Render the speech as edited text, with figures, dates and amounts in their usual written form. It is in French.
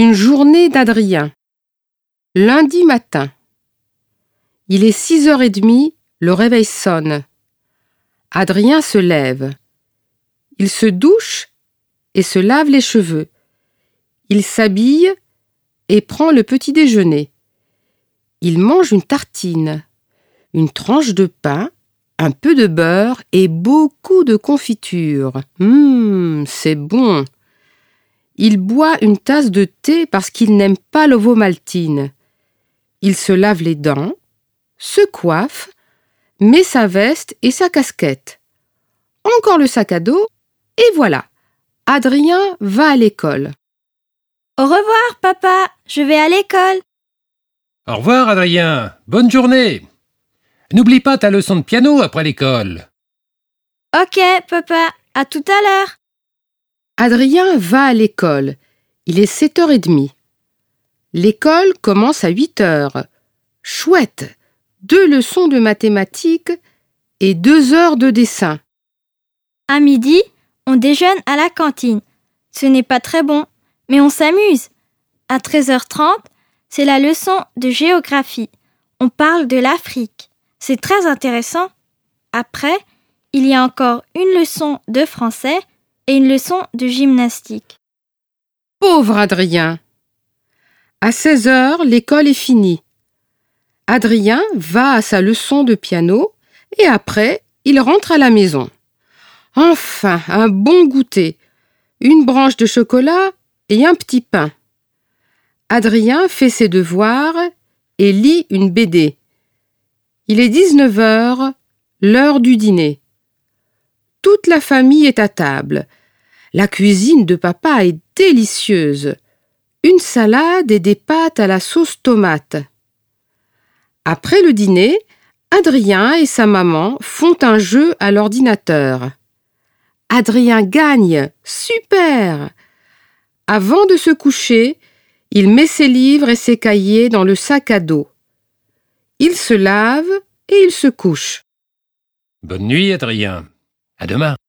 Une journée d'Adrien. Lundi matin. Il est 6h30, le réveil sonne. Adrien se lève. Il se douche et se lave les cheveux. Il s'habille et prend le petit déjeuner. Il mange une tartine, une tranche de pain, un peu de beurre et beaucoup de confiture. C'est bon. Il boit une tasse de thé parce qu'il n'aime pas l'ovomaltine. Il se lave les dents, se coiffe, met sa veste et sa casquette. Encore le sac à dos, et voilà, Adrien va à l'école. Au revoir, papa, je vais à l'école. Au revoir, Adrien, bonne journée. N'oublie pas ta leçon de piano après l'école. Ok, papa, à tout à l'heure. Adrien va à l'école. Il est 7h30. L'école commence à 8h. Chouette! 2 leçons de mathématiques et 2 heures de dessin. À midi, on déjeune à la cantine. Ce n'est pas très bon, mais on s'amuse. À 13h30, c'est la leçon de géographie. On parle de l'Afrique. C'est très intéressant. Après, il y a encore une leçon de français et une leçon de gymnastique. Pauvre Adrien! À 16h, l'école est finie. Adrien va à sa leçon de piano et après, il rentre à la maison. Enfin, un bon goûter, une branche de chocolat et un petit pain. Adrien fait ses devoirs et lit une BD. Il est 19h, l'heure du dîner. Toute la famille est à table. La cuisine de papa est délicieuse. Une salade et des pâtes à la sauce tomate. Après le dîner, Adrien et sa maman font un jeu à l'ordinateur. Adrien gagne, super! Avant de se coucher, il met ses livres et ses cahiers dans le sac à dos. Il se lave et il se couche. Bonne nuit, Adrien. À demain.